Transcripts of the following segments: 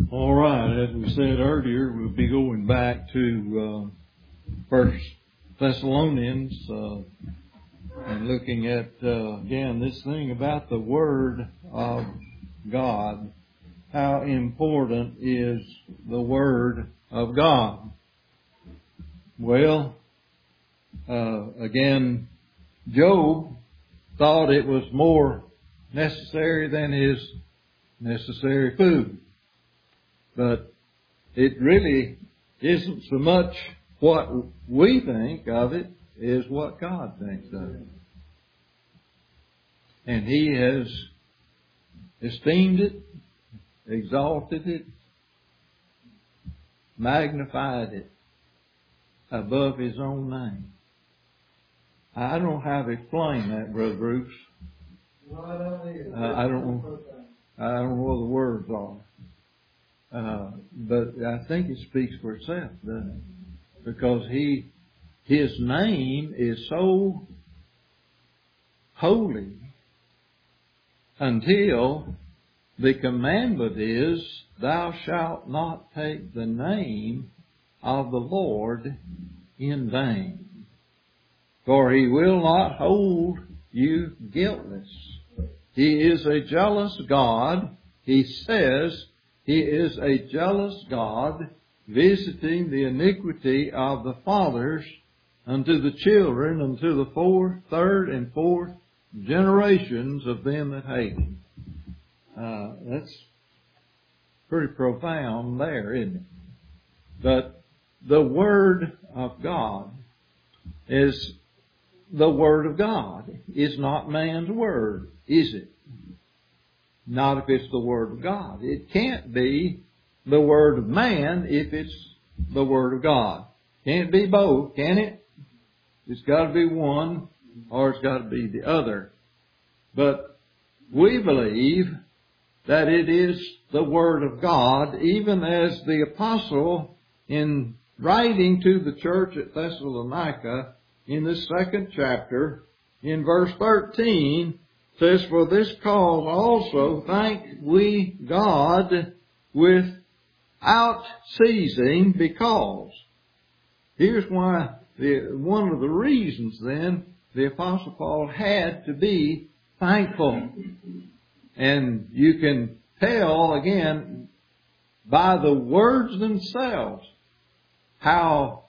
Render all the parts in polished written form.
All right, as we said earlier, we'll be going back to First Thessalonians and looking at again this thing about the Word of God. How important is the Word of God? Well, again, Job thought it was more necessary than his necessary food. But it really isn't so much what we think of it as what God thinks of it. And He has esteemed it, exalted it, magnified it above His own name. I don't know how to explain that, Brother Bruce. I don't know what the words are. But I think it speaks for itself, doesn't it? Because His name is so holy until the commandment is, thou shalt not take the name of the Lord in vain. For He will not hold you guiltless. He is a jealous God. He says He is a jealous God, visiting the iniquity of the fathers unto the children, unto the fourth, third, and fourth generations of them that hate Him. That's pretty profound there, isn't it? But the Word of God is the Word of God. It's not man's Word, is it? Not if it's the Word of God. It can't be the Word of man if it's the Word of God. Can't be both, can it? It's got to be one or it's got to be the other. But we believe that it is the Word of God, even as the Apostle, in writing to the church at Thessalonica, in the 2nd chapter, in verse 13, says, for this cause also thank we God without ceasing, because. Here's why, one of the reasons then, the Apostle Paul had to be thankful. And you can tell, again, by the words themselves, how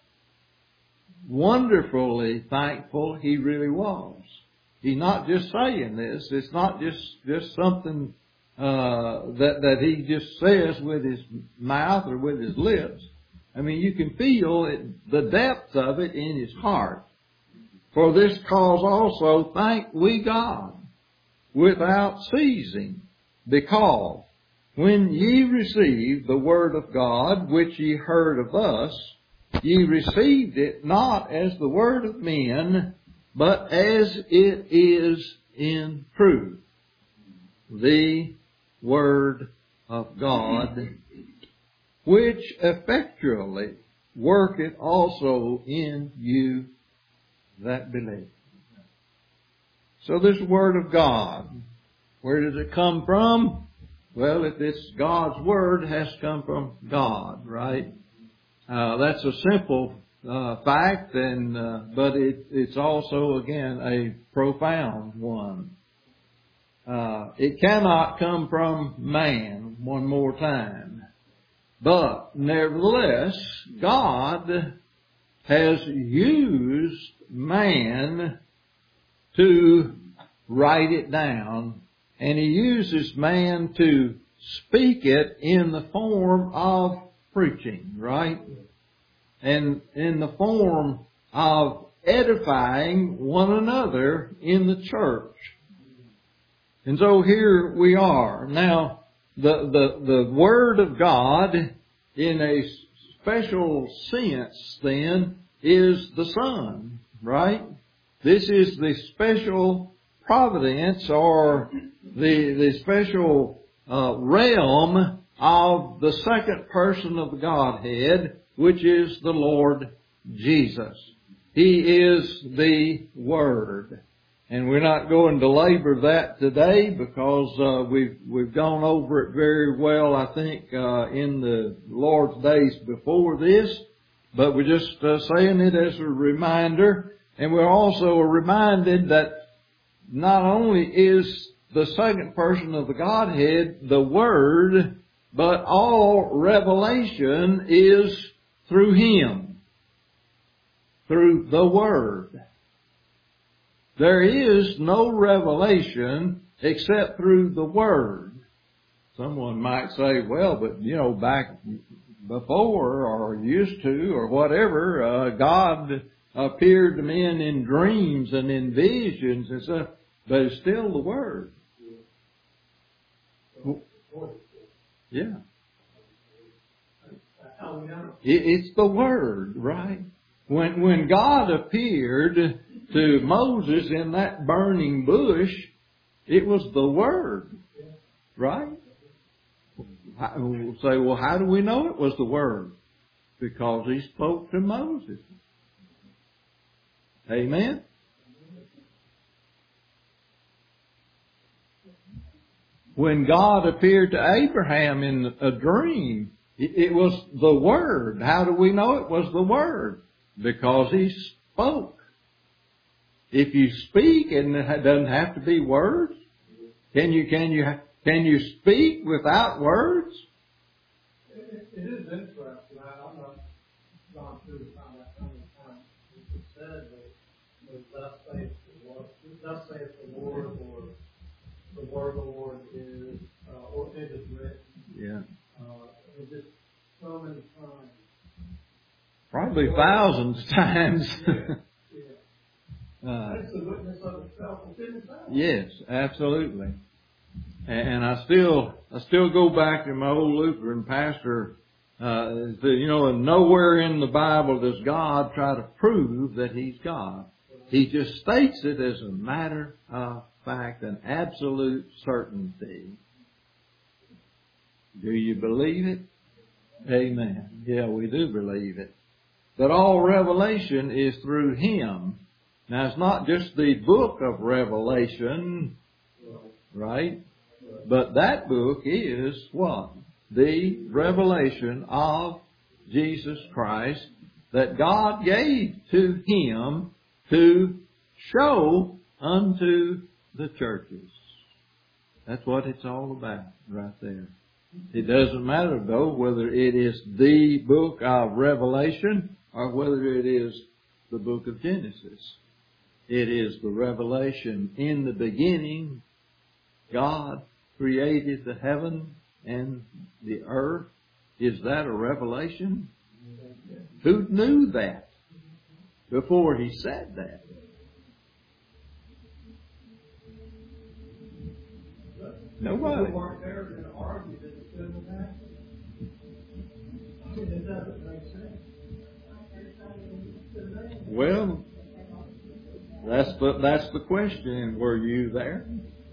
wonderfully thankful he really was. He's not just saying this. It's not just something that he just says with his mouth or with his lips. I mean, you can feel the depth of it in his heart. For this cause also thank we God without ceasing, because when ye received the word of God, which ye heard of us, ye received it not as the word of men, but as it is in truth, the Word of God, which effectually worketh also in you that believe. So this Word of God, where does it come from? Well, if it's God's Word, it has to come from God, right? That's a simple fact, but it's also, again, a profound one. It cannot come from man, one more time. But nevertheless, God has used man to write it down, and He uses man to speak it in the form of preaching, right? And in the form of edifying one another in the church. And so here we are. Now, the Word of God, in a special sense then, is the Son, right? This is the special providence or the special realm of the second person of the Godhead, which is the Lord Jesus. He is the Word. And we're not going to labor that today because we've gone over it very well, I think, in the Lord's days before this. But we're just saying it as a reminder. And we're also reminded that not only is the second person of the Godhead the Word, but all revelation is through Him, through the Word. There is no revelation except through the Word. Someone might say, well, but back before or used to or whatever, God appeared to men in dreams and in visions and stuff, but it's still the Word. Yeah. It's the Word, right? When God appeared to Moses in that burning bush, it was the Word, right? We'll say, well, how do we know it was the Word? Because He spoke to Moses. Amen? When God appeared to Abraham in a dream, it was the Word. How do we know it was the Word? Because He spoke. If you speak, and it doesn't have to be words. Can you speak without words? It is interesting. I'm not gone through to find out how many times it said that thus saith the Lord, or the word of the Lord is, or it is written. Yeah. It's just so many times. Probably thousands of times. That's the witness of itself within itself. Yes, absolutely. And I still go back to my old Lutheran pastor. And nowhere in the Bible does God try to prove that He's God. He just states it as a matter of fact, an absolute certainty. Do you believe it? Amen. Yeah, we do believe it. But all revelation is through Him. Now, it's not just the book of Revelation, right? But that book is what? The revelation of Jesus Christ that God gave to Him to show unto the churches. That's what it's all about right there. It doesn't matter, though, whether it is the book of Revelation or whether it is the book of Genesis. It is the revelation. In the beginning, God created the heaven and the earth. Is that a revelation? Who knew that before He said that? Nobody. People weren't there going to argue that it couldn't have happened. It doesn't make sense. Well, that's the question. Were you there?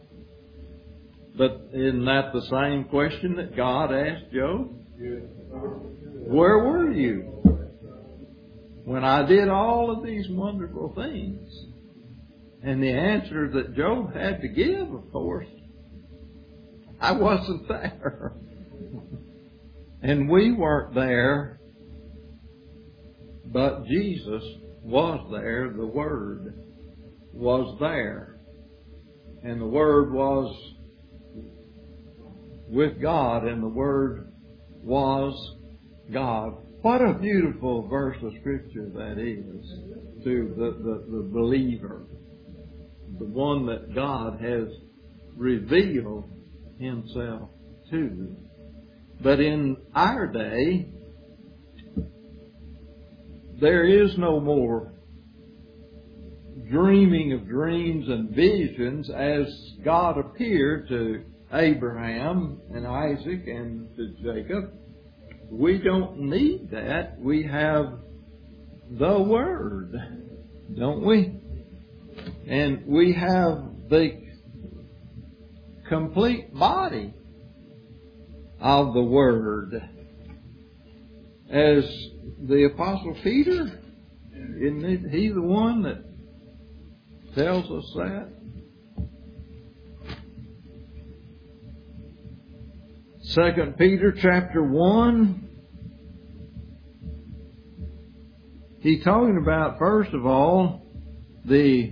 But isn't that the same question that God asked Job? Where were you when I did all of these wonderful things? And the answer that Job had to give, of course, I wasn't there. And we weren't there, but Jesus was there. The Word was there. And the Word was with God, and the Word was God. What a beautiful verse of Scripture that is to the believer. The one that God has revealed Himself to. But in our day, there is no more dreaming of dreams and visions as God appeared to Abraham and Isaac and to Jacob. We don't need that. We have the Word, don't we? And we have the complete body of the Word. As the Apostle Peter, isn't he the one that tells us that. 2 Peter chapter 1. He's talking about, first of all, the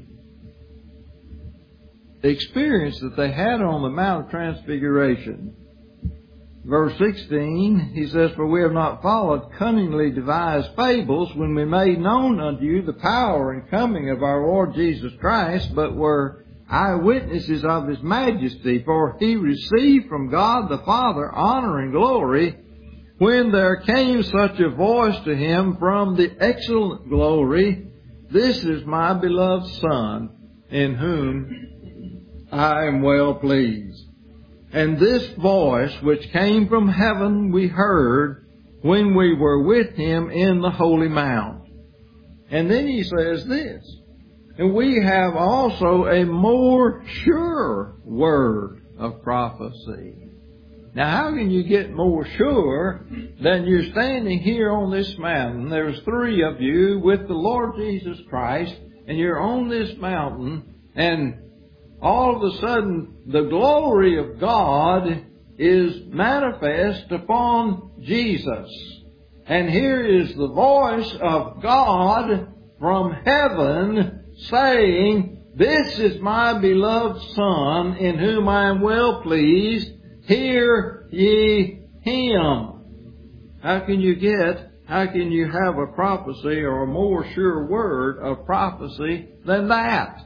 experience that they had on the Mount of Transfiguration. Verse 16, he says, "For we have not followed cunningly devised fables when we made known unto you the power and coming of our Lord Jesus Christ, but were eyewitnesses of His majesty. For He received from God the Father honor and glory, when there came such a voice to Him from the excellent glory, This is my beloved Son, in whom I am well pleased. And this voice which came from heaven we heard when we were with Him in the holy mount." And then he says this, "And we have also a more sure word of prophecy." Now, how can you get more sure than you're standing here on this mountain? There's 3 of you with the Lord Jesus Christ, and you're on this mountain, and all of a sudden the glory of God is manifest upon Jesus. And here is the voice of God from heaven saying, "This is my beloved Son, in whom I am well pleased. Hear ye Him." How can you have a prophecy or a more sure word of prophecy than that?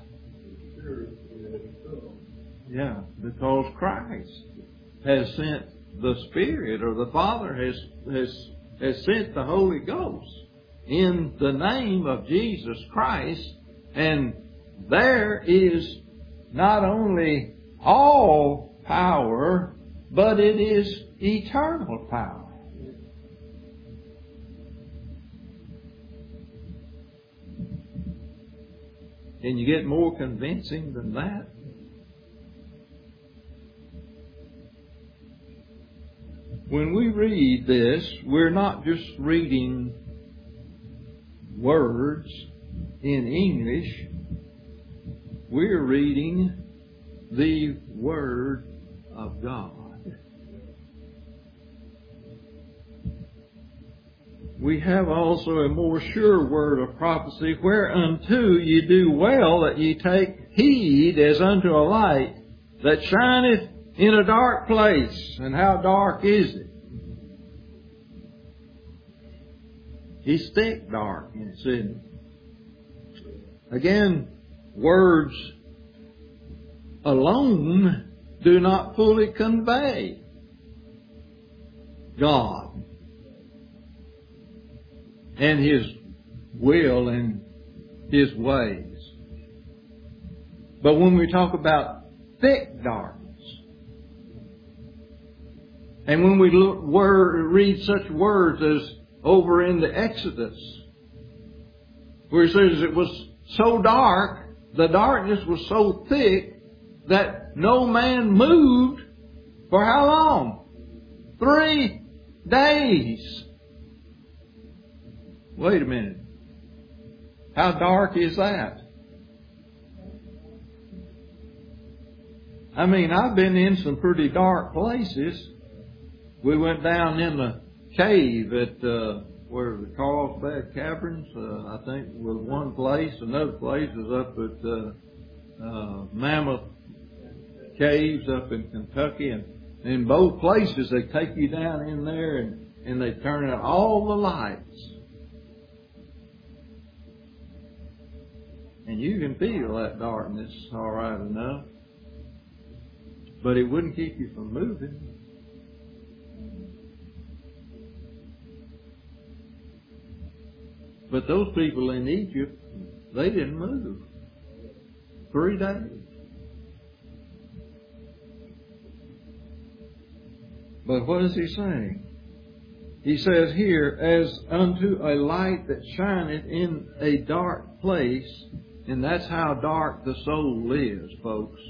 Yeah, because Christ has sent the Spirit, or the Father has sent the Holy Ghost in the name of Jesus Christ, and there is not only all power, but it is eternal power. Can you get more convincing than that? When we read this, we're not just reading words in English. We're reading the Word of God. We have also a more sure word of prophecy, whereunto ye do well that ye take heed as unto a light that shineth in a dark place. And how dark is it? It's thick dark, isn't it? Again, words alone do not fully convey God and His will and His ways. But when we talk about thick darkness, and when we read such words as over in the Exodus, where it says it was so dark, the darkness was so thick, that no man moved for how long? 3 days. Wait a minute. How dark is that? I mean, I've been in some pretty dark places. We went down in the cave at where the Carlsbad Caverns, I think, was one place. Another place was up at Mammoth Caves up in Kentucky, and in both places they take you down in there and they turn out all the lights, and you can feel that darkness all right enough, but it wouldn't keep you from moving. But those people in Egypt, they didn't move 3 days. But what is he saying? He says here, as unto a light that shineth in a dark place, and that's how dark the soul is, folks.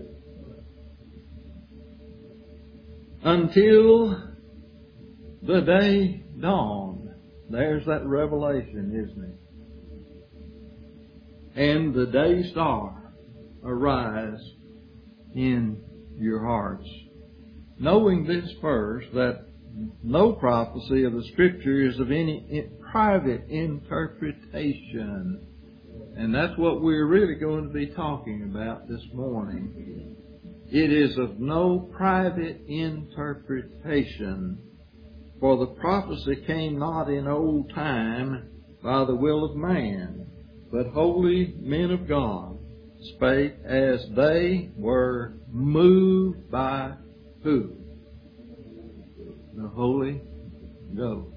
Until the day dawn. There's that revelation, isn't it? and the day star arise in your hearts. Knowing this first, that no prophecy of the Scripture is of any private interpretation. And that's what we're really going to be talking about this morning. It is of no private interpretation. For the prophecy came not in old time by the will of man, but holy men of God spake as they were moved by who? The Holy Ghost.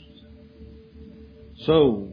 So,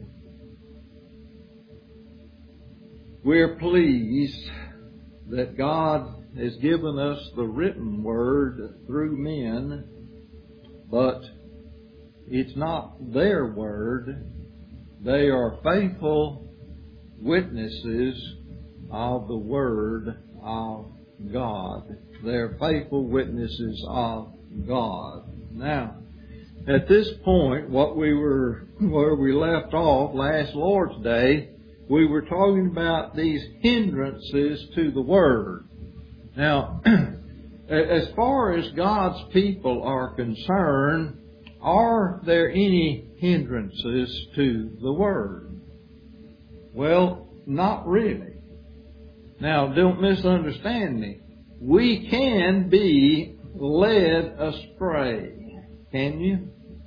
we're pleased that God has given us the written word through men, but it's not their word. They are faithful witnesses of the Word of God. They're faithful witnesses of God. Now, at this point, where we left off last Lord's Day, we were talking about these hindrances to the Word. Now, as far as God's people are concerned, are there any hindrances to the Word? Well, not really. Now, don't misunderstand me. We can be led astray. Can you?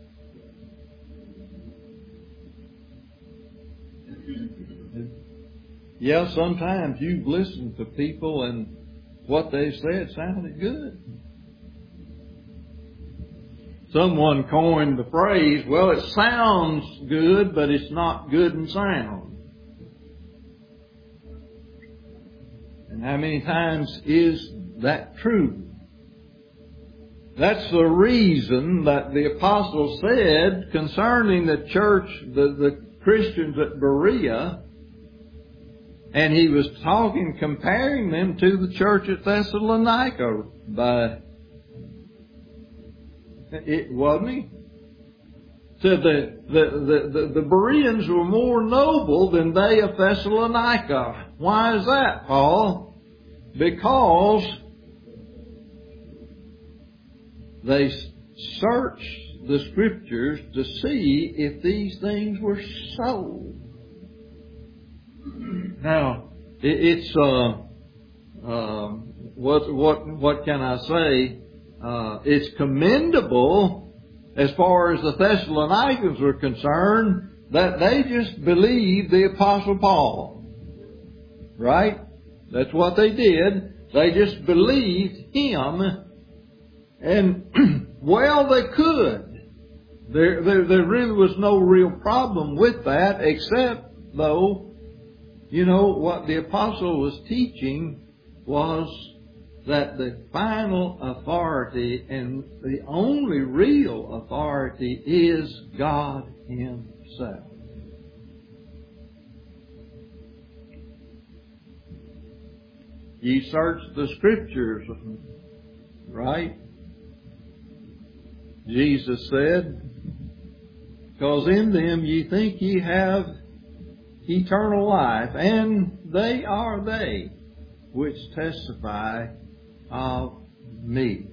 Yeah, sometimes you've listened to people and what they said sounded good. Someone coined the phrase, well, it sounds good, but it's not good and sound. And how many times is that true? That's the reason that the apostle said concerning the church, the Christians at Berea, and he was comparing them to the church at Thessalonica wasn't he? Said the Bereans were more noble than they of Thessalonica. Why is that, Paul? Because they searched the Scriptures to see if these things were so. Now, what can I say? It's commendable as far as the Thessalonians were concerned that they just believed the Apostle Paul. Right? That's what they did. They just believed him. And, well, they could. There really was no real problem with that, except, though, what the apostle was teaching was that the final authority and the only real authority is God Himself. Ye search the Scriptures, right? Jesus said, because in them ye think ye have eternal life, and they are they which testify of me.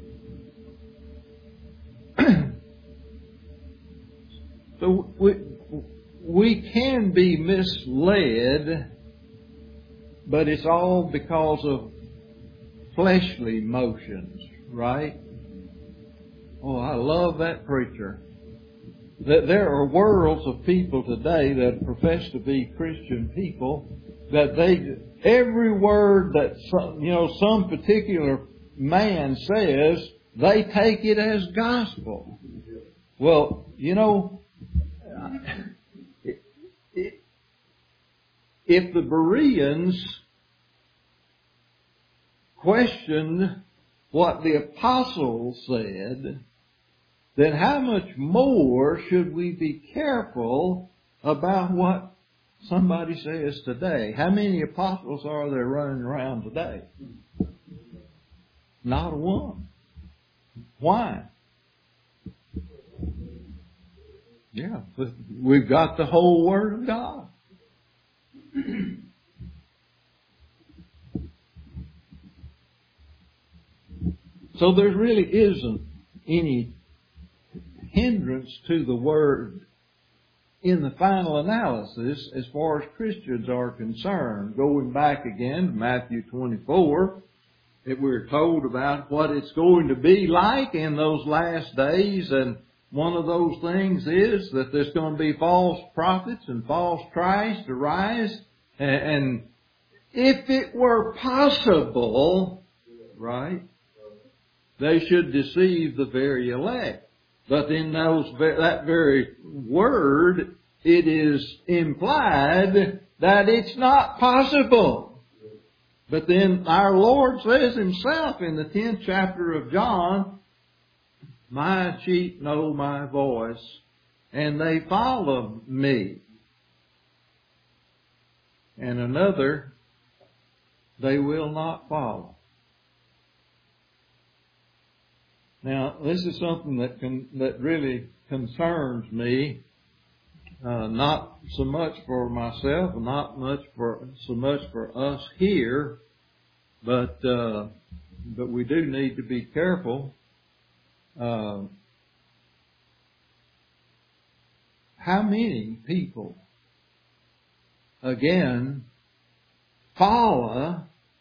So we can be misled, but it's all because of fleshly motions, right? Oh, I love that preacher. That there are worlds of people today that profess to be Christian people, that every word that some particular man says, they take it as gospel. Well, if the Bereans questioned what the apostles said, then how much more should we be careful about what somebody says today? How many apostles are there running around today? Not a one. Why? Yeah, we've got the whole Word of God. So there really isn't any hindrance to the Word in the final analysis as far as Christians are concerned. Going back again to Matthew 24, that we're told about what it's going to be like in those last days, and one of those things is that there's going to be false prophets and false Christ arise, and if it were possible, right, they should deceive the very elect. But in that very word, it is implied that it's not possible. But then our Lord says Himself in the 10th chapter of John, "My sheep know my voice, and they follow me. And another they will not follow." Now, this is something that really concerns me, not so much for myself, and not so much for us here, but we do need to be careful. How many people, again, follow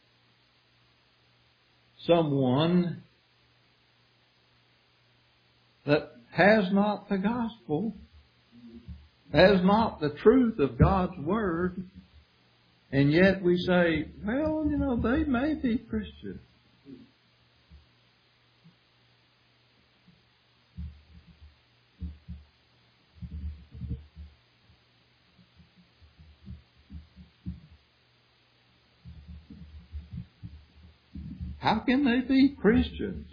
someone that has not the gospel, has not the truth of God's Word, and yet we say, well, they may be Christians. How can they be Christians?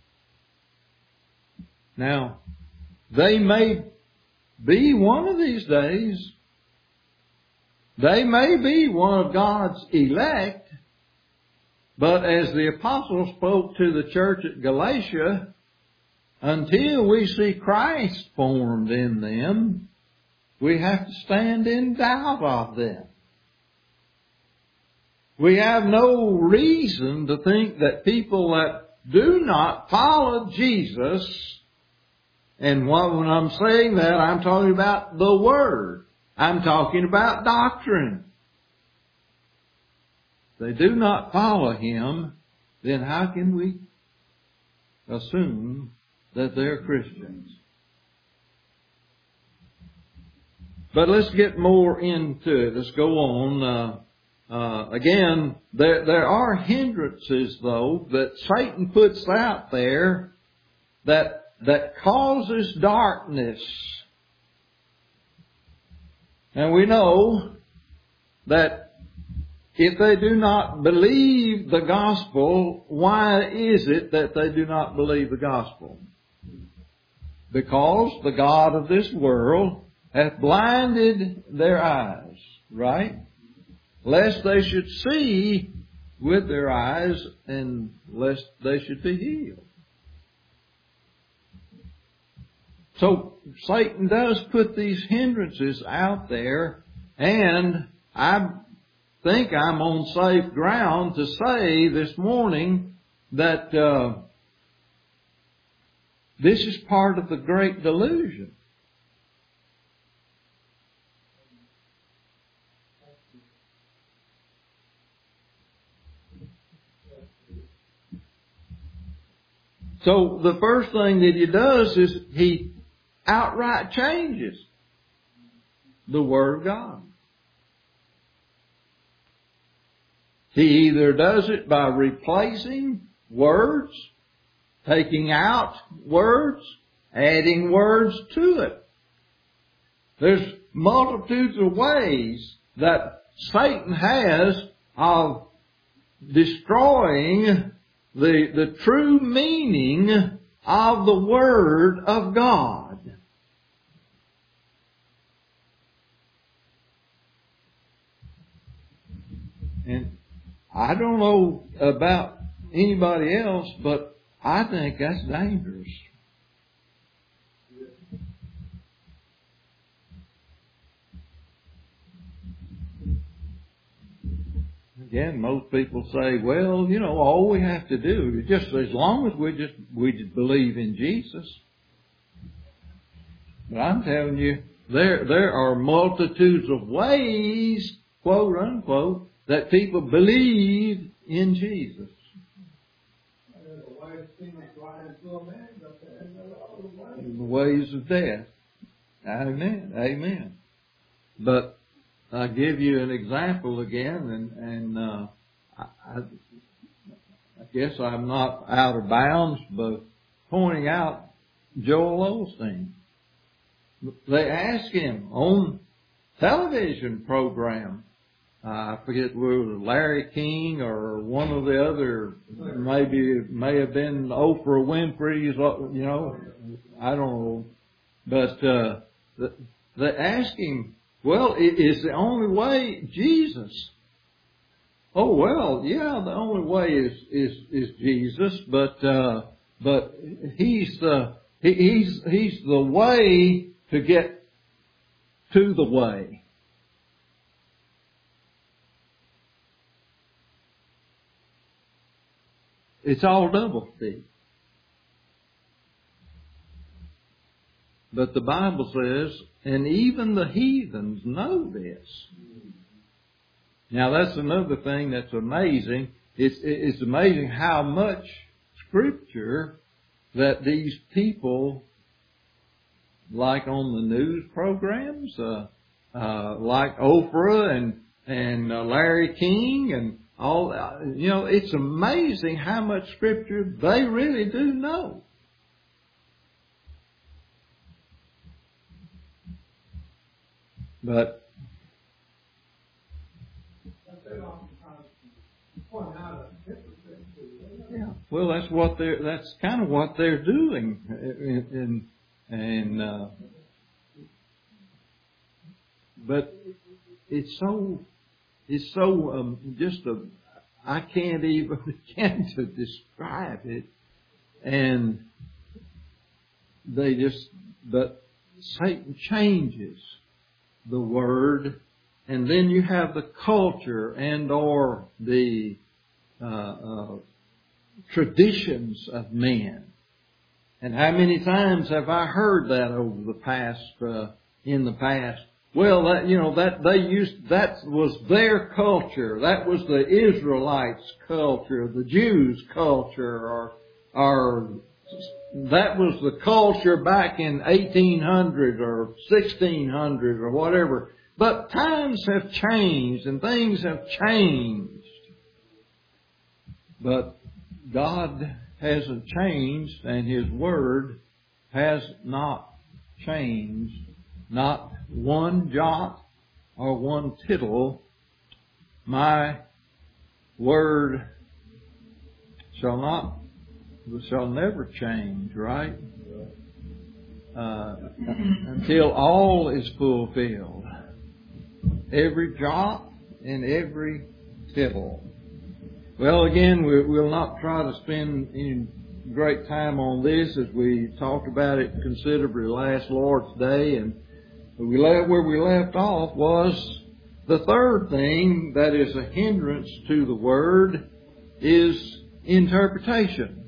Now, they may be one of these days. They may be one of God's elect. But as the apostle spoke to the church at Galatia, until we see Christ formed in them, we have to stand in doubt of them. We have no reason to think that people that do not follow Jesus, and when I'm saying that, I'm talking about the Word. I'm talking about doctrine. If they do not follow Him, then how can we assume that they're Christians? But let's get more into it. Let's go on. Again, there are hindrances, though, that Satan puts out there that causes darkness. And we know that if they do not believe the gospel, why is it that they do not believe the gospel? Because the God of this world hath blinded their eyes, right? Lest they should see with their eyes, and lest they should be healed. So Satan does put these hindrances out there, and I think I'm on safe ground to say this morning that this is part of the great delusion. So the first thing that he does is he outright changes the Word of God. He either does it by replacing words, taking out words, adding words to it. There's multitudes of ways that Satan has of destroying the true meaning of the Word of God. And I don't know about anybody else, but I think that's dangerous. again, most people say, well, all we have to do is just as long as we just believe in Jesus. But I'm telling you, there are multitudes of ways, quote unquote, that people believe in Jesus. The ways of death. Amen. Amen. But I give you an example again, and I guess I'm not out of bounds, but pointing out Joel Osteen. They asked him on television program, I forget whether it was Larry King or one of the other, may have been Oprah Winfrey's, I don't know. But they asked him, well, is the only way Jesus? Oh, well, yeah, the only way is Jesus, but he's the way to get to the way. It's all doublespeak. But the Bible says, and even the heathens know this. Now that's another thing that's amazing. It's amazing how much Scripture that these people, like on the news programs, like Oprah and Larry King and all, it's amazing how much Scripture they really do know. But yeah, well, that's kind of what they're doing, but it's so I can't even begin to describe it, and but Satan changes the Word, and then you have the culture and or the traditions of men. And how many times have I heard that over the past, in the past? Well, that was their culture. That was the Israelites' culture, the Jews' culture, or that was the culture back in 1800 or 1600 or whatever. But times have changed and things have changed. But God hasn't changed, and His Word has not changed. Not one jot or one tittle. My Word shall never change, right? Until all is fulfilled. Every jot and every tittle. Well, again, we'll not try to spend any great time on this, as we talked about it considerably last Lord's Day, and where we left off was the third thing that is a hindrance to the Word is interpretation.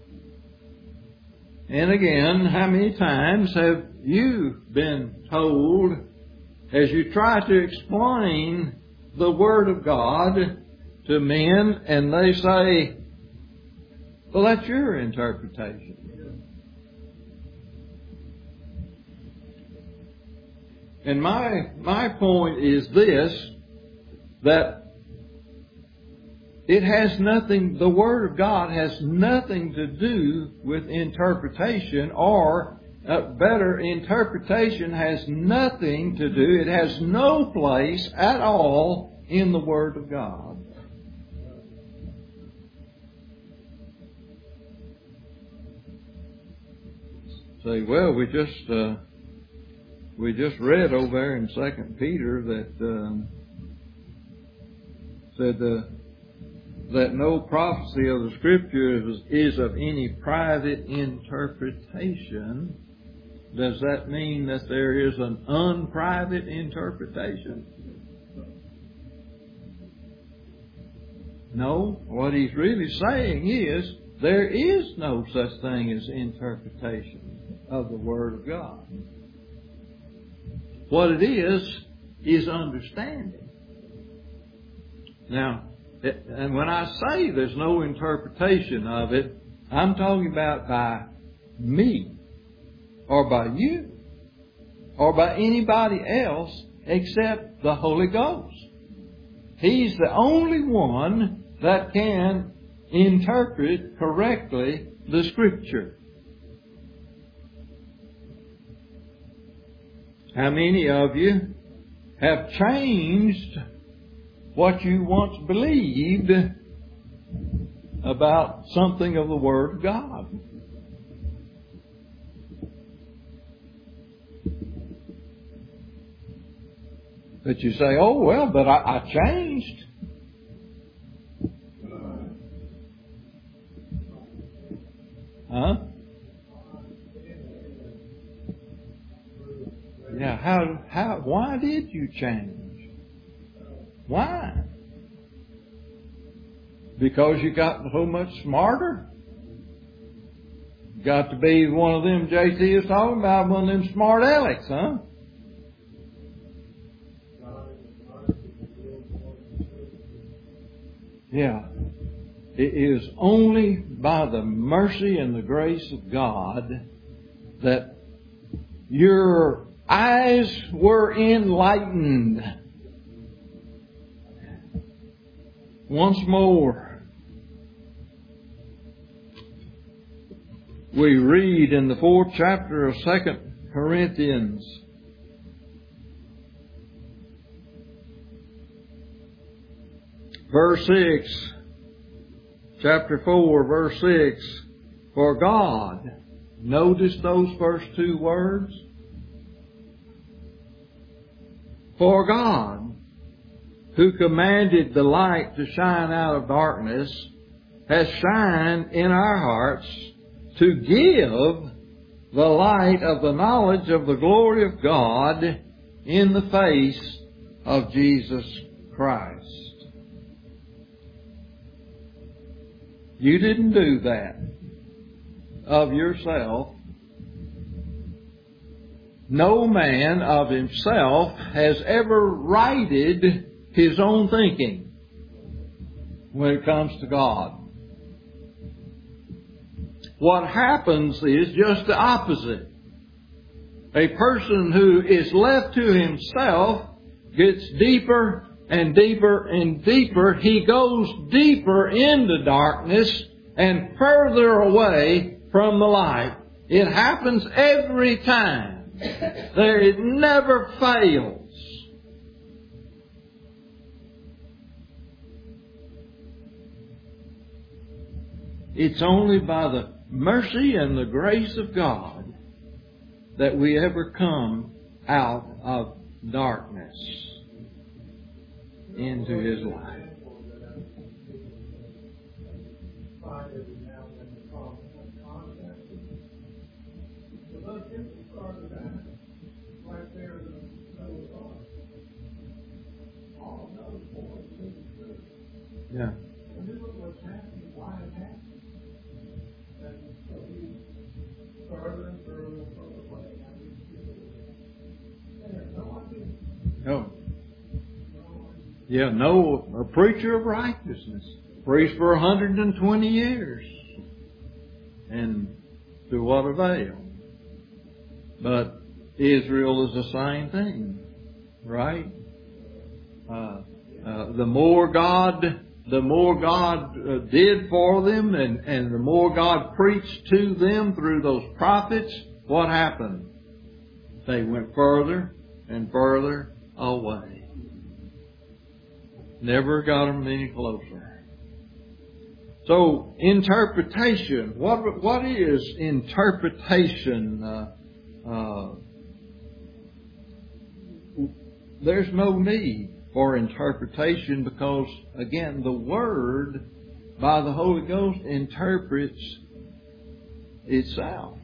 And again, how many times have you been told, as you try to explain the Word of God to men, and they say, well, that's your interpretation. And my point is this, that it has nothing, the Word of God has nothing to do with interpretation, or better, interpretation has nothing to do, it has no place at all in the Word of God. Say, well, we just read over there in 2 Peter that said that no prophecy of the Scripture is of any private interpretation. Does that mean that there is an unprivate interpretation? No, what he's really saying is there is no such thing as interpretation of the Word of God. What it is understanding. Now, and when I say there's no interpretation of it, I'm talking about by me, or by you, or by anybody else except the Holy Ghost. He's the only one that can interpret correctly the Scripture. How many of you have changed what you once believed about something of the Word of God? But you say, oh, well, but I changed. Huh? Yeah, why did you change? Why? Because you got so much smarter? Got to be one of them JT is talking about, one of them smart alecks, huh? Yeah. It is only by the mercy and the grace of God that your eyes were enlightened. Once more, we read in the 4th chapter of 2 Corinthians, verse 6, chapter 4, verse 6, for God, notice those first two words, for God, who commanded the light to shine out of darkness, has shined in our hearts to give the light of the knowledge of the glory of God in the face of Jesus Christ. You didn't do that of yourself. No man of himself has ever righted his own thinking when it comes to God. What happens is just the opposite. A person who is left to himself gets deeper and deeper and deeper. He goes deeper into darkness and further away from the light. It happens every time. It never fails. It's only by the mercy and the grace of God that we ever come out of darkness into His light. Yeah. No. Yeah, no, a preacher of righteousness. Preached for 120 years. And to what avail? But Israel is the same thing. Right? The more God did for them and the more God preached to them through those prophets, what happened? They went further and further away. Never got them any closer. So, interpretation. What is interpretation? There's no need for interpretation because, again, the Word by the Holy Ghost interprets itself.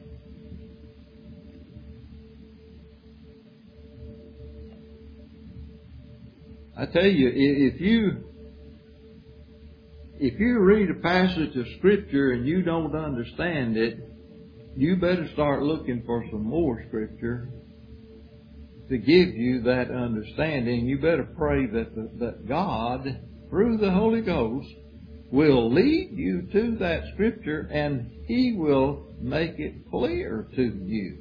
I tell you, if you if you read a passage of Scripture and you don't understand it, you better start looking for some more Scripture to give you that understanding. You better pray that God, through the Holy Ghost, will lead you to that Scripture and He will make it clear to you.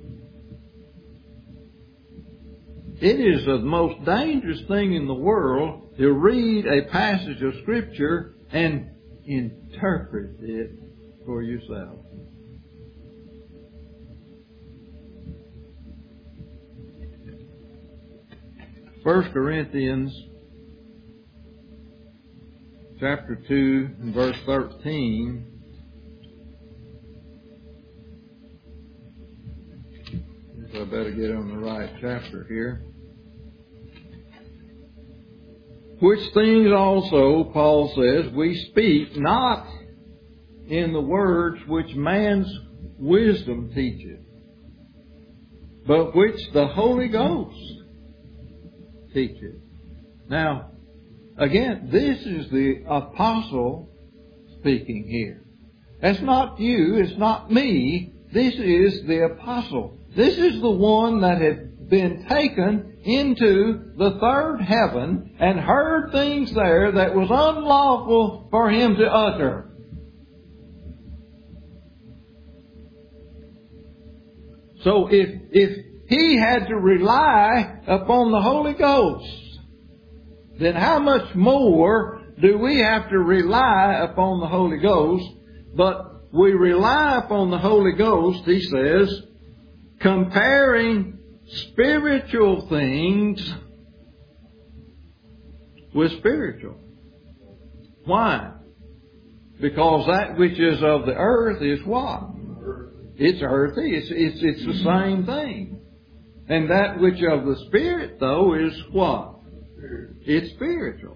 It is the most dangerous thing in the world to read a passage of Scripture and interpret it for yourself. First Corinthians chapter 2 and verse 13. I better get on the right chapter here. Which things also, Paul says, we speak not in the words which man's wisdom teacheth, but which the Holy Ghost teacheth. Now, again, this is the apostle speaking here. That's not you, it's not me. This is the apostle. This is the one that had been taken into the third heaven and heard things there that was unlawful for him to utter. So if he had to rely upon the Holy Ghost, then how much more do we have to rely upon the Holy Ghost? But we rely upon the Holy Ghost, he says, comparing spiritual things with spiritual. Why? Because that which is of the earth is what? It's earthy. It's the same thing. And that which of the Spirit, though, is what? It's spiritual.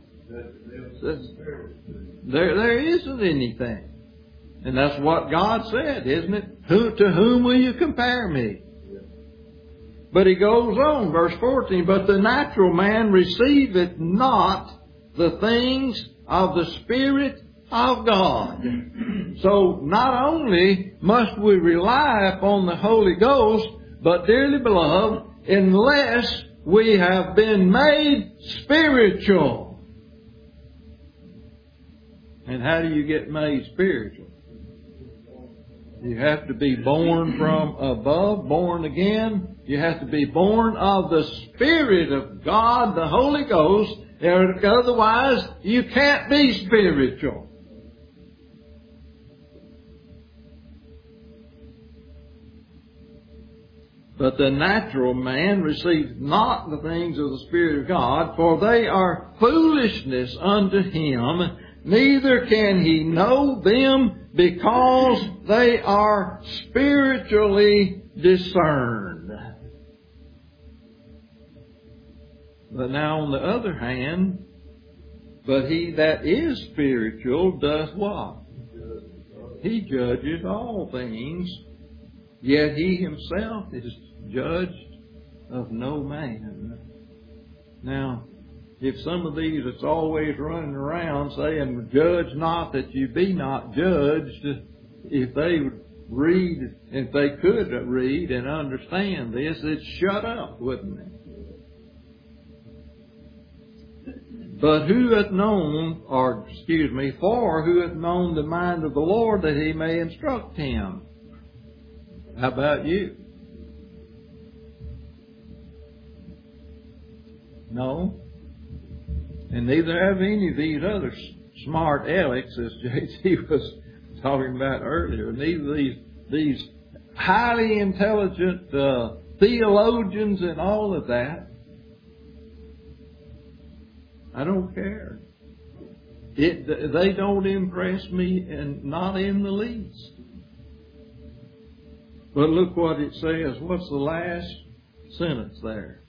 There isn't anything. And that's what God said, isn't it? To whom will you compare me? But he goes on, verse 14, but the natural man receiveth not the things of the Spirit of God. So not only must we rely upon the Holy Ghost, but dearly beloved, unless we have been made spiritual. And how do you get made spiritual? You have to be born from above, born again. You have to be born of the Spirit of God, the Holy Ghost. Otherwise, you can't be spiritual. But the natural man receives not the things of the Spirit of God, for they are foolishness unto him, neither can he know them because they are spiritually discerned. But now on the other hand, but he that is spiritual does what? He judges all things, yet he himself is judged of no man. Now, if some of these that's always running around saying, judge not that you be not judged, if they would read, if they could read and understand this, it'd shut up, wouldn't it? But who hath known, for who hath known the mind of the Lord that he may instruct him? How about you? No. And neither have any of these other smart Alex, as J.T. was talking about earlier. Neither these highly intelligent theologians and all of that. I don't care. They don't impress me, and not in the least. But look what it says. What's the last sentence there?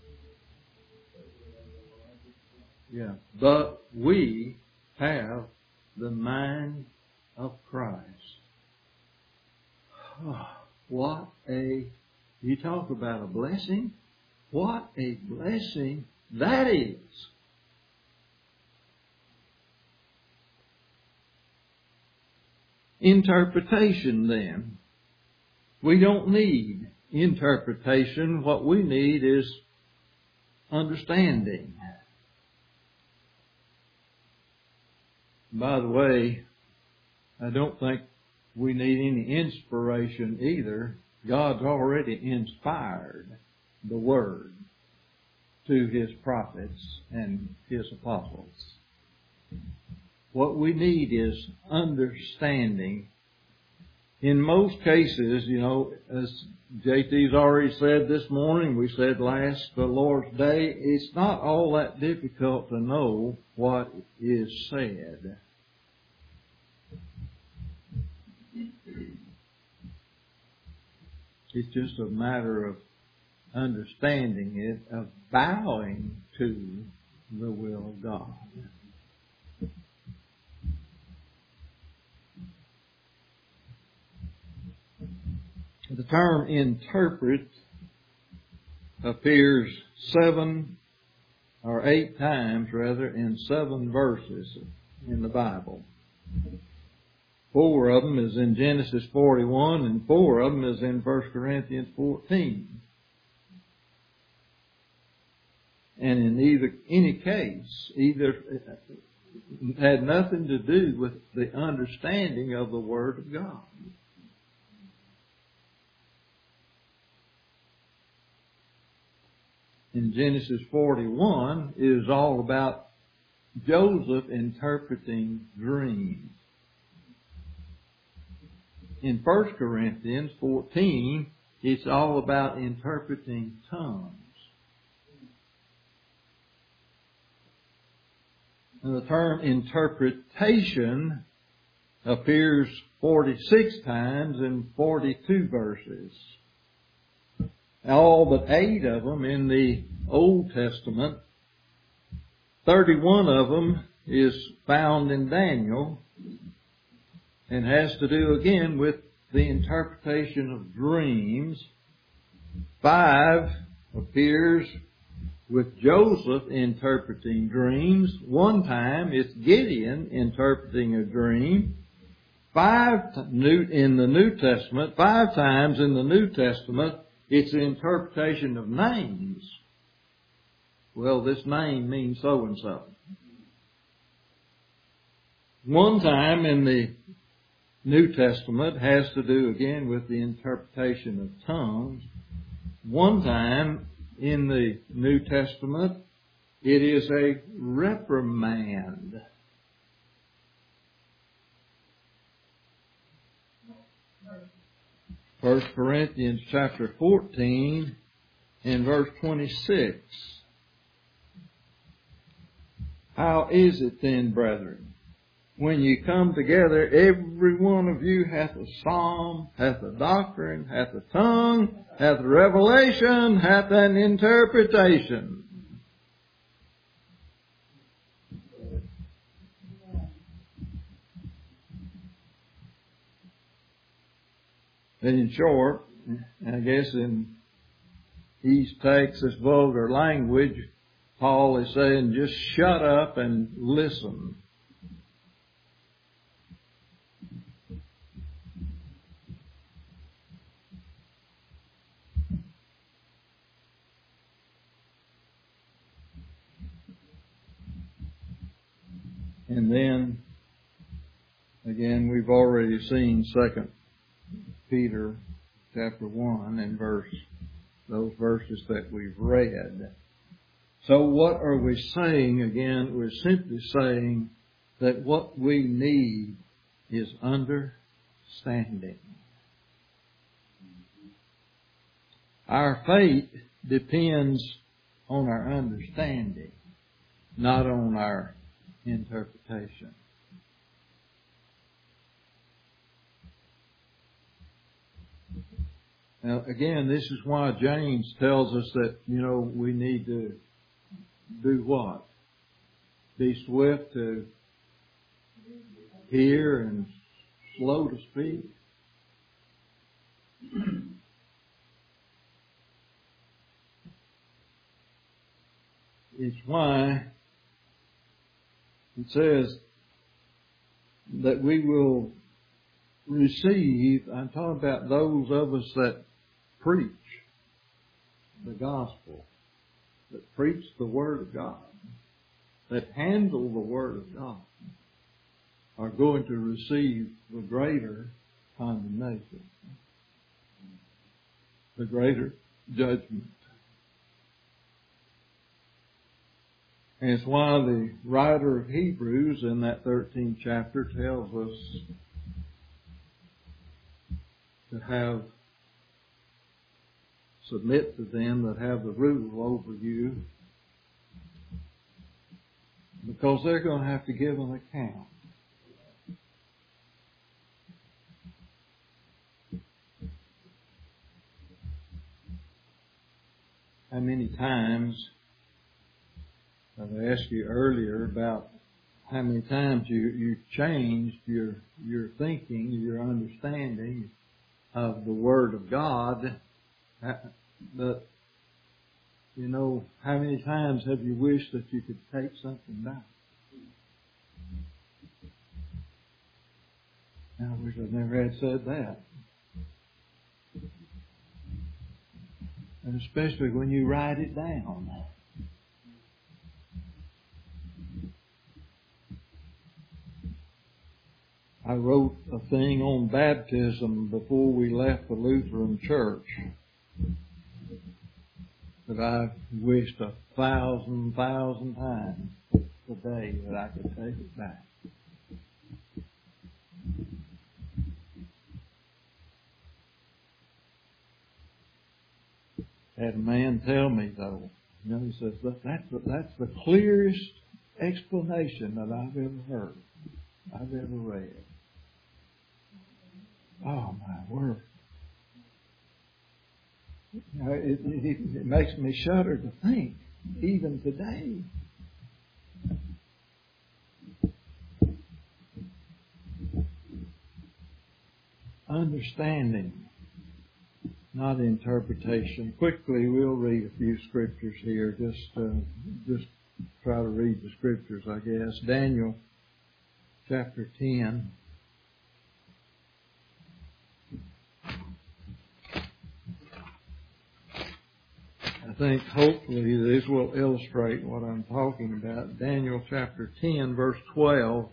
Yeah. But we have the mind of Christ. You talk about a blessing. What a blessing that is. interpretation then. We don't need interpretation. What we need is understanding. By the way, I don't think we need any inspiration either. God's already inspired the Word to His prophets and His apostles. What we need is understanding. In most cases, as JT's already said this morning, we said the Lord's Day, it's not all that difficult to know what is said. It's just a matter of understanding it, of bowing to the will of God. The term interpret appears 7 or 8 times in 7 verses in the Bible. 4 of them is in Genesis 41 and 4 of them is in 1 Corinthians 14. And in any case, either had nothing to do with the understanding of the Word of God. In Genesis 41, it is all about Joseph interpreting dreams. In 1 Corinthians 14, it's all about interpreting tongues. And the term interpretation appears 46 times in 42 verses. All but 8 of them in the Old Testament. 31 of them is found in Daniel and has to do again with the interpretation of dreams. 5 appears with Joseph interpreting dreams. 1 time it's Gideon interpreting a dream. 5 in the New Testament, 5 times in the New Testament, it's the interpretation of names. Well, this name means so and so. 1 time in the New Testament has to do again with the interpretation of tongues. 1 time in the New Testament, it is a reprimand. First Corinthians chapter 14 and verse 26. How is it then, brethren, when you come together, every one of you hath a psalm, hath a doctrine, hath a tongue, hath a revelation, hath an interpretation? In short, I guess in East Texas vulgar language, Paul is saying just shut up and listen. And then, again, we've already seen 2 Peter chapter 1 and those verses that we've read. So what are we saying again? We're simply saying that what we need is understanding. Our faith depends on our understanding, not on our interpretation. Now, again, this is why James tells us that, we need to do what? Be swift to hear and slow to speak. It's why it says that we will receive, I'm talking about those of us that preach the gospel, that preach the Word of God, that handle the Word of God, are going to receive the greater condemnation, the greater judgment. And it's why the writer of Hebrews in that 13th chapter tells us to submit to them that have the rule over you, because they're going to have to give an account. How many times, I asked you earlier about how many times you changed your thinking, your understanding of the Word of God. But, you know, how many times have you wished that you could take something back? I wish I never had said that. And especially when you write it down. I wrote a thing on baptism before we left the Lutheran Church that I wished 1,000 times today that I could take it back. Had a man tell me though, you know, he says, that's the clearest explanation that I've ever heard, I've ever read. Oh my word. You know, it makes me shudder to think, even today. Understanding, not interpretation. Quickly, we'll read a few scriptures here. Just try to read the scriptures, I guess. Daniel chapter 10. I think hopefully this will illustrate what I'm talking about. Daniel chapter 10, verse 12.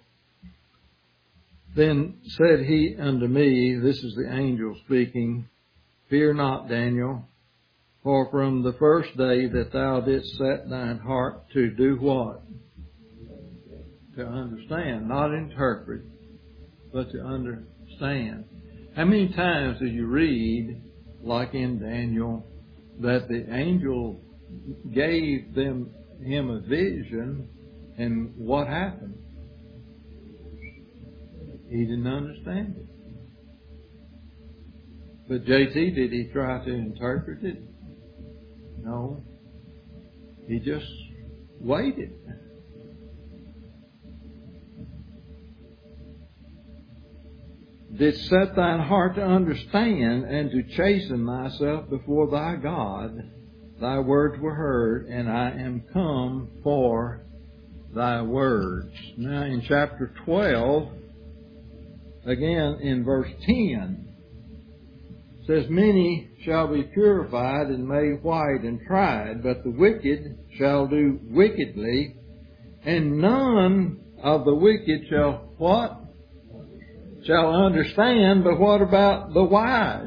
Then said he unto me, this is the angel speaking, fear not, Daniel, for from the first day that thou didst set thine heart to do what? To understand, not interpret, but to understand. How many times do you read, like in Daniel, that the angel gave him a vision, and what happened? He didn't understand it. But JT, did he try to interpret it? No. He just waited. Didst set thine heart to understand and to chasten thyself before thy God. Thy words were heard, and I am come for thy words. Now in chapter 12, again in verse 10, it says, many shall be purified and made white and tried, but the wicked shall do wickedly, and none of the wicked shall what? Shall understand, but what about the wise?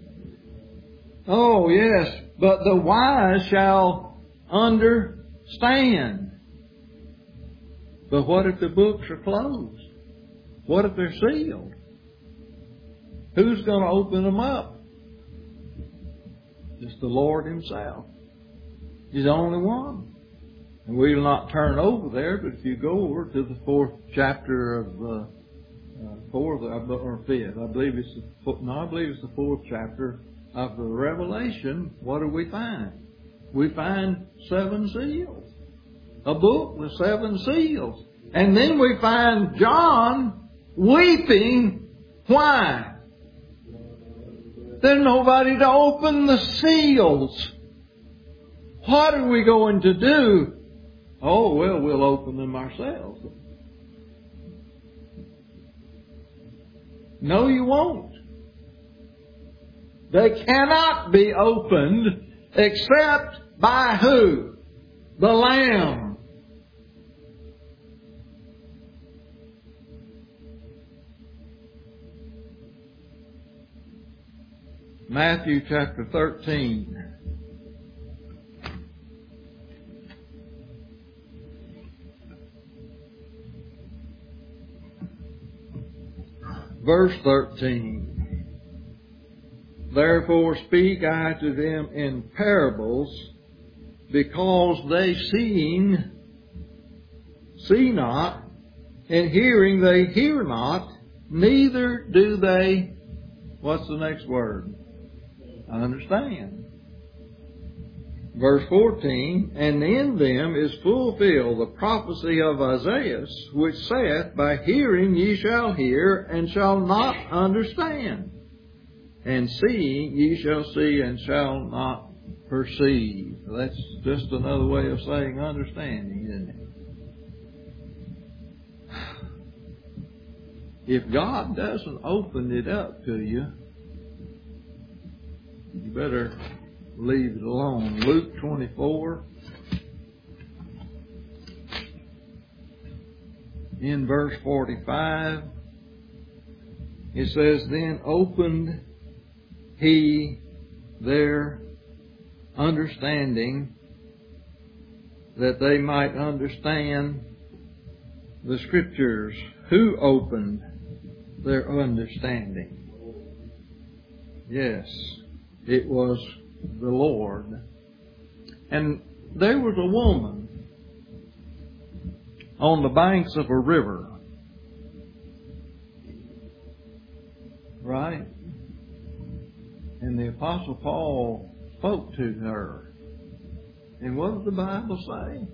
Oh yes, but the wise shall understand. But what if the books are closed? What if they're sealed? Who's going to open them up? It's the Lord Himself. He's the only one. And we will not turn over there, but if you go over to the 4th chapter of fourth or fifth. I believe it's the 4th chapter of the Revelation. What do we find? We find 7 seals. A book with 7 seals. And then we find John weeping. Why? There's nobody to open the seals. What are we going to do? Oh, well, we'll open them ourselves. No, you won't. They cannot be opened except by who? The Lamb. Matthew chapter 13. Verse 13. Therefore speak I to them in parables, because they see not, and hearing they hear not, neither do they, what's the next word? Understand. Verse 14, and in them is fulfilled the prophecy of Isaiah, which saith, by hearing ye shall hear, and shall not understand. And seeing ye shall see, and shall not perceive. That's just another way of saying understanding, isn't it? If God doesn't open it up to you, you better leave it alone. Luke 24, in verse 45, it says, then opened he their understanding, that they might understand the Scriptures. Who opened their understanding? Yes, it was the Lord. And there was a woman on the banks of a river. Right? And the Apostle Paul spoke to her. And what did the Bible say?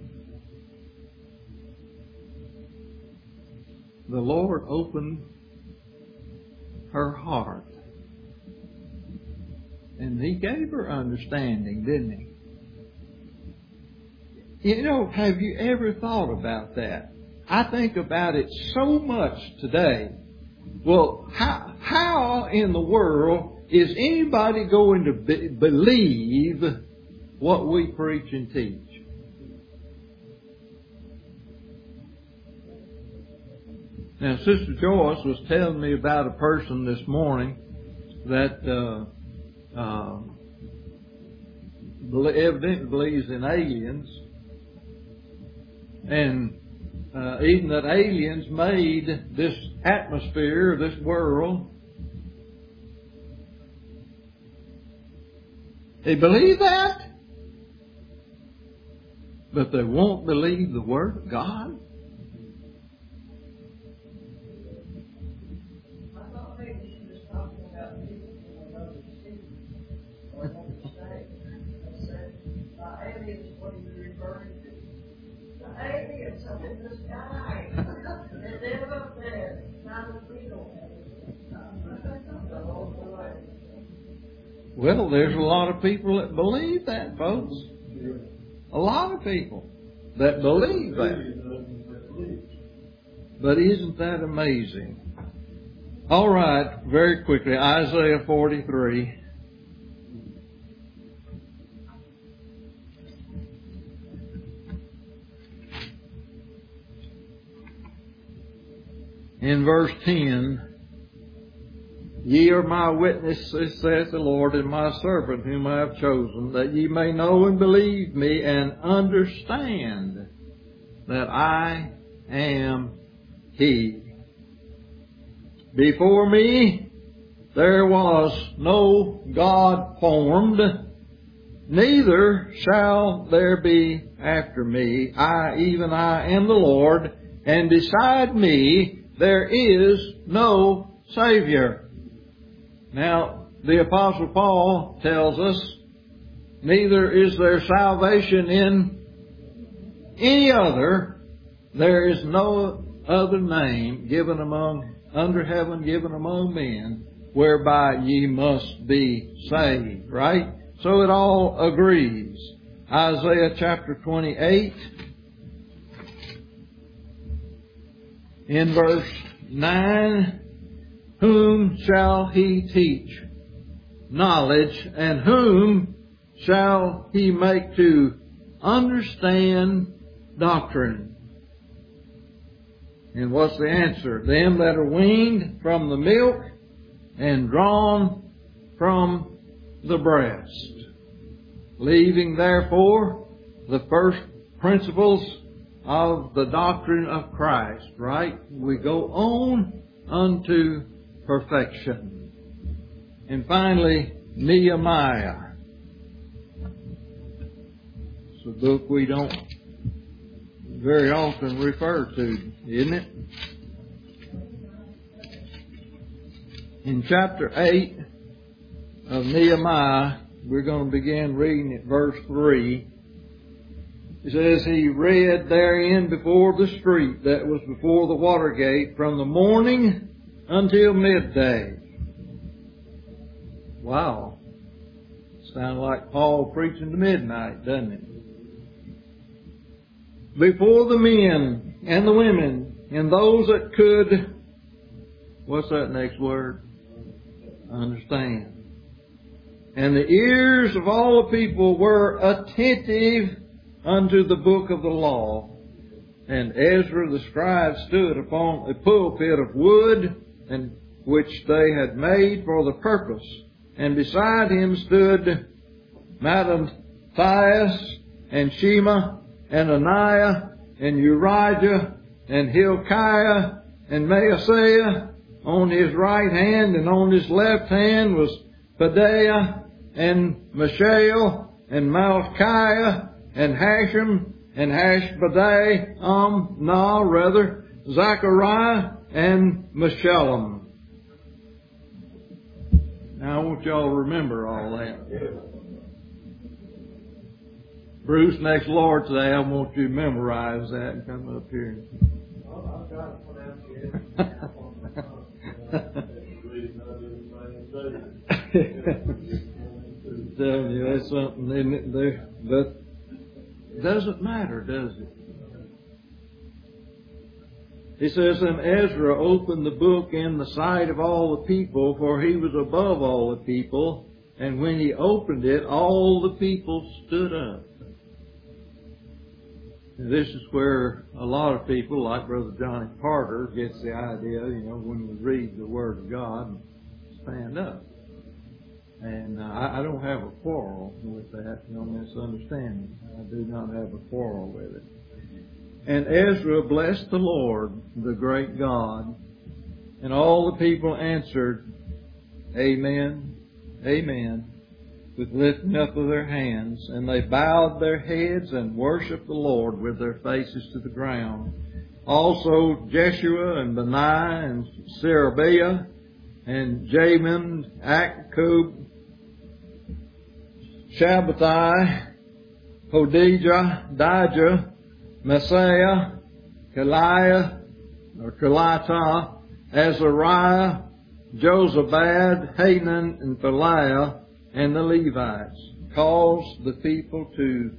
The Lord opened her heart. And He gave her understanding, didn't He? You know, have you ever thought about that? I think about it so much today. Well, how in the world is anybody going to believe what we preach and teach? Now, Sister Joyce was telling me about a person this morning that evidently believes in aliens, and even that aliens made this atmosphere, this world. They believe that, but they won't believe the Word of God. Well, there's a lot of people that believe that, folks. A lot of people that believe that. But isn't that amazing? All right, very quickly, Isaiah 43. In verse 10, ye are my witnesses, saith the Lord, and my servant whom I have chosen, that ye may know and believe me and understand that I am He. Before me there was no God formed, neither shall there be after me. I am the Lord, and beside me there is no Savior. Now, the Apostle Paul tells us, neither is there salvation in any other. There is no other name given under heaven given among men, whereby ye must be saved. Right? So it all agrees. Isaiah chapter 28, in verse 9, whom shall he teach knowledge, and whom shall he make to understand doctrine? And what's the answer? Them that are weaned from the milk and drawn from the breast. Leaving therefore the first principles of the doctrine of Christ, right? We go on unto perfection. And finally, Nehemiah. It's a book we don't very often refer to, isn't it? In chapter 8 of Nehemiah, we're going to begin reading at verse 3. It says, he read therein before the street that was before the water gate from the morning until midday. Wow. Sounds like Paul preaching to midnight, doesn't it? Before the men and the women and those that could, what's that next word? Understand. And the ears of all the people were attentive unto the book of the law. And Ezra the scribe stood upon a pulpit of wood, and which they had made for the purpose. And beside him stood Matthias and Shema and Ananiah and Urijah and Hilkiah and Maaseiah on his right hand, and on his left hand was Pedaiah and Mishael and Malchiah and Hashem and Hashbadai, Zechariah and Meshullam. Now I want y'all to remember all that. Bruce, next Lord's Day, I want you to memorize that and come up here. Well, I've got a Telling you, that's something, isn't it? There, but it doesn't matter, does it? He says, and Ezra opened the book in the sight of all the people, for he was above all the people. And when he opened it, all the people stood up. And this is where a lot of people, like Brother Johnny Carter, gets the idea, when we read the Word of God, stand up. And I don't have a quarrel with that. Don't misunderstand me. I do not have a quarrel with it. And Ezra blessed the Lord, the great God. And all the people answered, Amen, Amen, with lifting up of their hands. And they bowed their heads and worshipped the Lord with their faces to the ground. Also Jeshua and Benaiah and Sherebiah and Jamin, Akkub, Shabbatai, Hodijah, Dijah, Messiah, Kaliah, Azariah, Josabad, Hanan, and Phaliah, and the Levites, caused the people to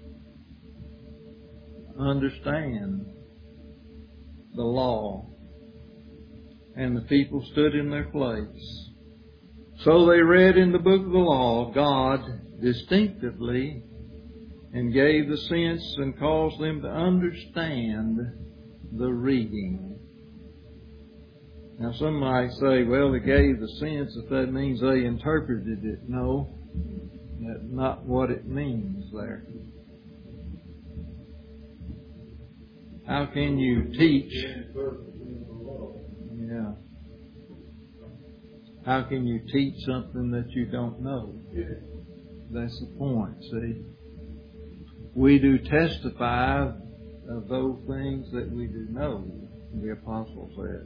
understand the law. And the people stood in their place. So they read in the book of the law God distinctively, and gave the sense and caused them to understand the reading. Now some might say, well, they gave the sense, if that means they interpreted it. No, that's not what it means there. How can you teach? Yeah. How can you teach something that you don't know? That's the point, see. We do testify of those things that we do know, the apostle says.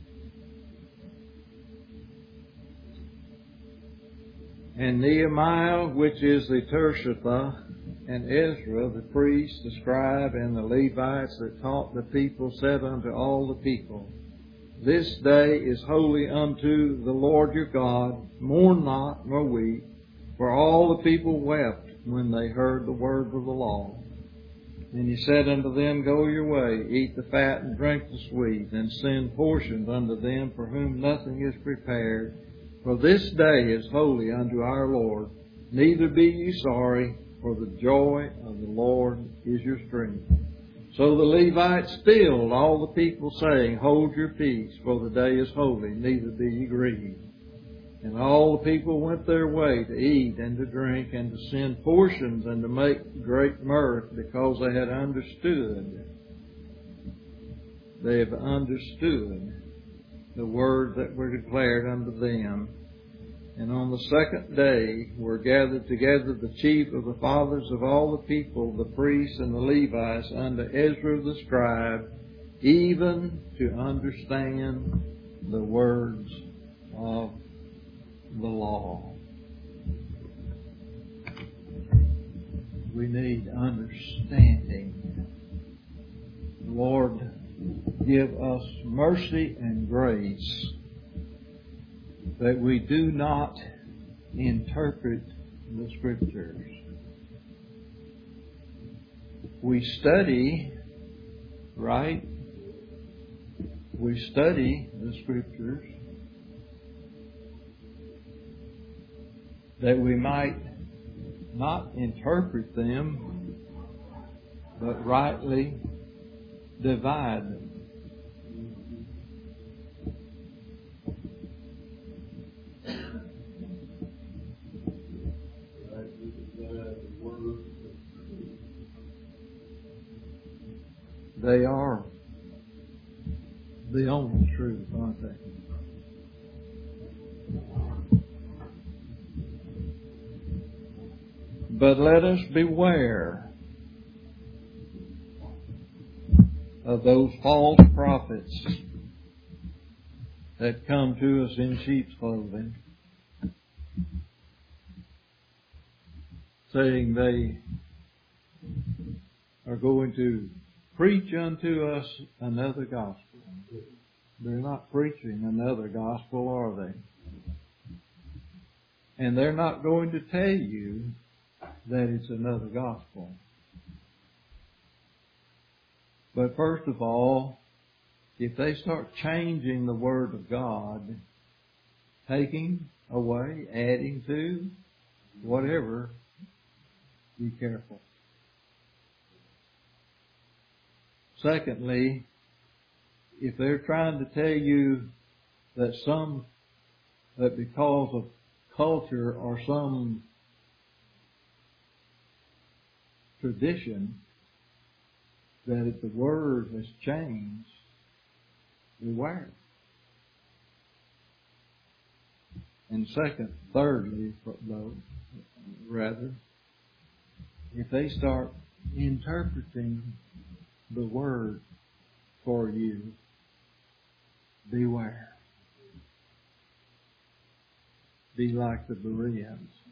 And Nehemiah, which is the Tirshatha, and Ezra, the priest, the scribe, and the Levites that taught the people, said unto all the people, This day is holy unto the Lord your God. Mourn not, nor weep. For all the people wept when they heard the word of the law. And he said unto them, Go your way, eat the fat and drink the sweet, and send portions unto them for whom nothing is prepared. For this day is holy unto our Lord. Neither be ye sorry, for the joy of the Lord is your strength. So the Levites stilled all the people, saying, Hold your peace, for the day is holy, neither be ye grieved. And all the people went their way to eat and to drink and to send portions and to make great mirth, because they had understood. They have understood the words that were declared unto them. And on the second day were gathered together the chief of the fathers of all the people, the priests and the Levites, unto Ezra the scribe, even to understand the words of the law. We need understanding. Lord, give us mercy and grace that we do not interpret the Scriptures. We study, right? We study the Scriptures that we might not interpret them, but rightly divide them. They are the only truth, aren't they? But let us beware of those false prophets that come to us in sheep's clothing, saying they are going to preach unto us another gospel. They're not preaching another gospel, are they? And they're not going to tell you that it's another gospel. But first of all, if they start changing the Word of God, taking away, adding to, whatever, be careful. Secondly, if they're trying to tell you that because of culture or some tradition, that if the Word has changed, beware. And thirdly, if they start interpreting the Word for you, beware. Be like the Bereans.